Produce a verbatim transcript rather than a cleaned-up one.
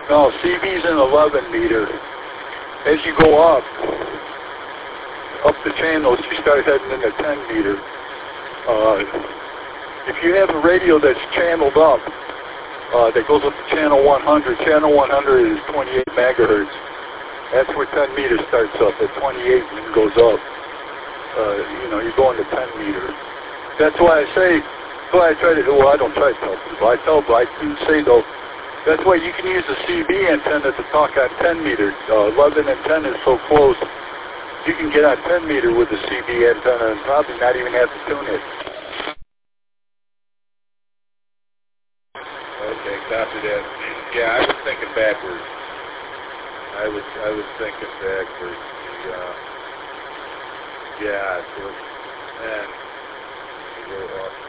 No, C B's an eleven meter. As you go up, up the channels, you start heading into ten meter. Uh, if you have a radio that's channeled up, uh, that goes up to channel one hundred, channel one hundred is twenty-eight megahertz. That's where ten meter starts up, at twenty-eight and goes up. Uh, you know, you're going to ten meter. That's why I say, that's why I try to, well, I don't try to tell people. I tell, I do say though, that's why you can use a C B antenna to talk on ten meter. Uh, eleven and ten is so close. You can get on ten meter with a C B antenna and probably not even have to tune it. Okay, copy that. Yeah, I was thinking backwards. I was I was thinking backwards. The, uh, yeah, so and go off